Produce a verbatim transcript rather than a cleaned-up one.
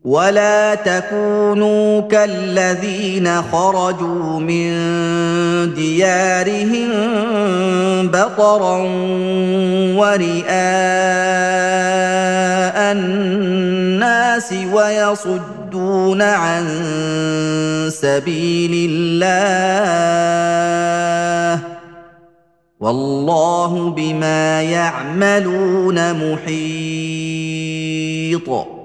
ولا تكونوا كالذين خرجوا من ديارهم بطرا ورئاء الناس ويصدون عن سبيل الله والله بما يعملون محيط